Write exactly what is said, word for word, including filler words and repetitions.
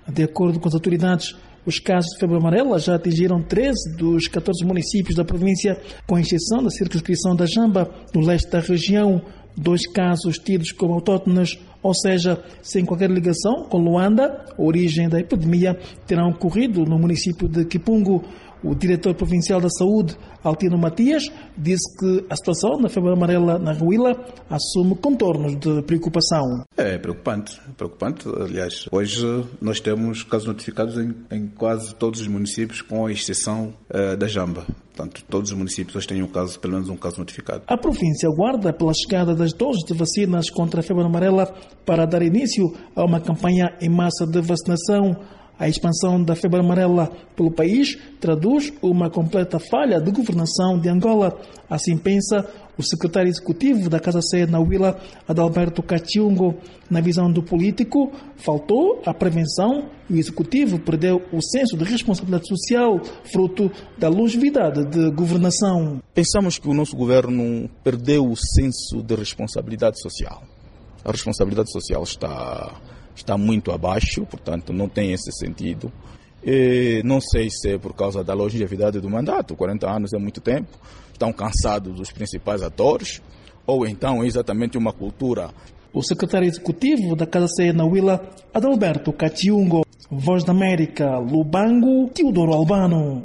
De acordo com as autoridades, os casos de febre amarela já atingiram treze dos catorze municípios da província, com exceção da circunscrição da Jamba, no leste da região. Dois casos tidos como autóctones, ou seja, sem qualquer ligação com Luanda, a origem da epidemia, terão ocorrido no município de Kipungo. O diretor provincial da Saúde, Altino Matias, disse que a situação da febre amarela na Huila assume contornos de preocupação. É preocupante, preocupante. Aliás, hoje nós temos casos notificados em, em quase todos os municípios, com exceção uh, da Jamba. Portanto, todos os municípios hoje têm um caso, pelo menos um caso notificado. A província aguarda pela chegada das doses de vacinas contra a febre amarela para dar início a uma campanha em massa de vacinação. A expansão da febre amarela pelo país traduz uma completa falha de governação de Angola. Assim pensa o secretário executivo da Casa C na Huila, Adalberto Cachiungo. Na visão do político, faltou a prevenção e o executivo perdeu o senso de responsabilidade social, fruto da longevidade de governação. Pensamos que o nosso governo perdeu o senso de responsabilidade social. A responsabilidade social está... está muito abaixo, portanto não tem esse sentido. E não sei se é por causa da longevidade do mandato, quarenta anos é muito tempo, estão cansados os principais atores, ou então é exatamente uma cultura. O secretário executivo da Casa C na Huila, Adalberto Cachiungo. Voz da América, Lubango, Teodoro Albano.